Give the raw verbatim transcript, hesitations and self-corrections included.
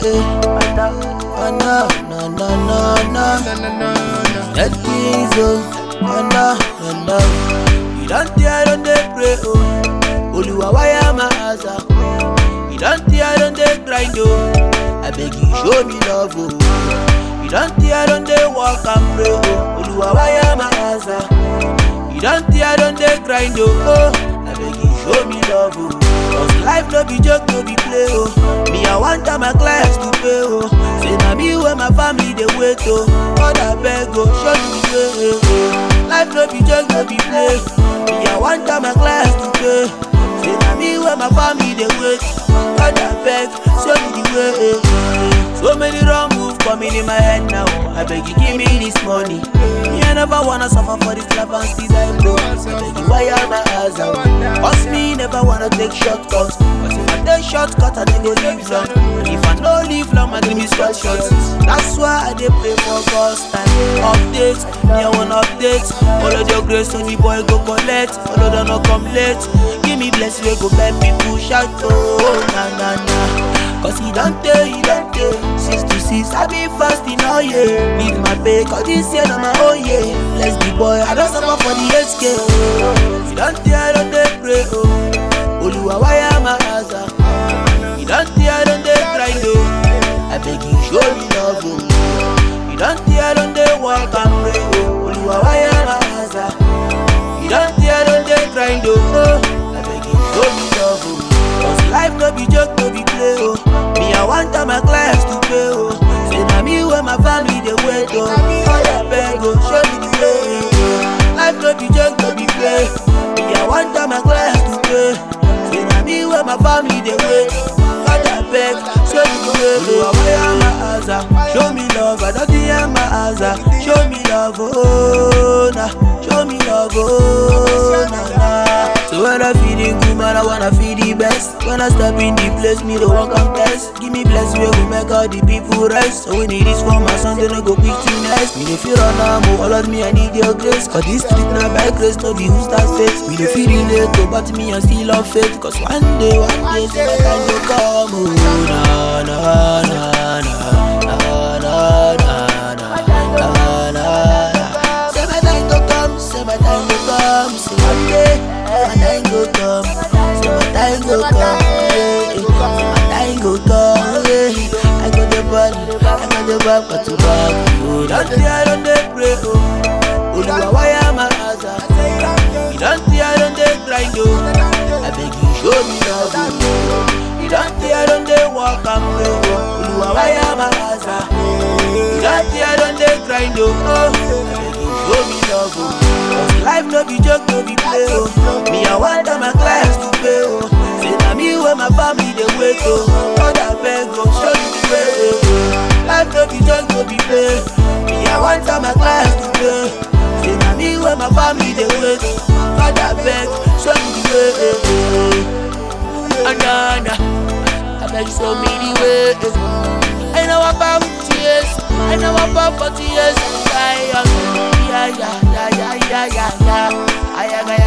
Oh no, no, no, no, no. That is oh, oh no, no, no. You don't tear on the pray oh. Oluwa why am I asa? You don't tear on the grind oh. I beg you show me love oh. You don't tear on the walk and pray oh. Oluwa why am I asa? You don't tear on the grind oh. I beg you show me love oh. Cause life no be joke, no be play oh. Me I want my clients to pay oh. Say na me where my family they wait oh. God I beg oh, show me the way oh. Life no be joke, no be play. Me I want my clients to pay. Say na me where my family they wait. God I beg, show me the way oh. So many wrong moves coming in my head now. I beg you give me this money. Me I never wanna suffer for this love and still I blow. I beg you why am I eyes out? Cause me never wanna take shortcuts. Cause if I take shortcuts I dey go live long. And if I no live long I give me short shots. That's why I dey pray for God's time. Updates, me I want updates. All of your grace on the boy go collect. All of them no come late. Give me blessing we go make people shout oh na na na. Cause he don't tell, he don't tell. Six to six, I be fasting all year. Need my pay, cause this year na my own year. Bless the boy, I don't suffer for the H K. He don't tell, I don't dey pray oh. Oluwa why am I asa? He don't tell, I don't dey grind oh. I beg you show me love oh. He don't tell, I don't dey walk and pray oh. Oluwa why am I asa? He don't tell, I don't dey grind oh. I beg you show me love oh. Cause life no be joke, no be play oh. Me I want my clients to pay oh. Say na me where my family they wait oh. God I beg oh, show me the way oh. Life no be joke, no be play. Me I want my clients to pay. Say na me where my family they wait. God I beg, show me the way oh. Why am I asa? Show me love, I don't hear my asa. Show me love oh nah. Show me love oh nah nah. So when I feeling good, man, I wanna feel the best. When I step in the place, me the walk and bless. Give me blessing, we will make all the people rest. So when it is for my son, then I go quick to next. Me the feel on now, all of me, I need your grace. Cause this street now by grace, no be who's that faith. Me the feel relate, but me I still have faith. Cause one day, one day, say my time will come. Oh, na na na na na na na na na. Say my time will come, say my time will come. Say one day. My time go come, say my time go come, yeah. My time go come, yeah. I got the body, I got the back, but to back. Oh, don't tear, I don't dey pray, oh. Oluwa why am I asa? You don't tear, I don't dey grind, oh. I beg you show me love, oh. You don't tear, I don't dey walk and pray, oh. Oluwa why am I asa? You don't tear, I don't dey grind, oh. I beg you show me love, oh. Life no be joke, no be play oh. Me I want my clients to pay oh. Say na me where my family they wait oh. God I beg oh, show me the way oh. Life no be joke, no be play. Me I want my clients to pay. Say na me where my family they wait oh. God I beg, show me the way oh. Anana, I beg show me the way oh. I know about tears, I know about forty years. Yeah, yeah, yeah, yeah, yeah, yeah, yeah.